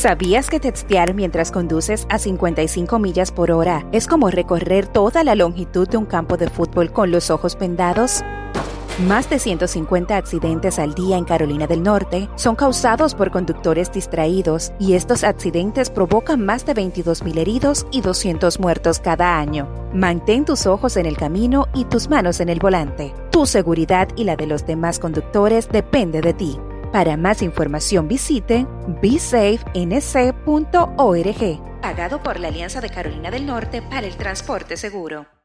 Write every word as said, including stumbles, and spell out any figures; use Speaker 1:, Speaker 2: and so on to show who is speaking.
Speaker 1: ¿Sabías que textear mientras conduces a cincuenta y cinco millas por hora es como recorrer toda la longitud de un campo de fútbol con los ojos vendados? Más de ciento cincuenta accidentes al día en Carolina del Norte son causados por conductores distraídos y estos accidentes provocan más de veintidós mil heridos y doscientos muertos cada año. Mantén tus ojos en el camino y tus manos en el volante. Tu seguridad y la de los demás conductores depende de ti. Para más información visite be safe n c punto org, pagado por la Alianza de Carolina del Norte para el Transporte Seguro.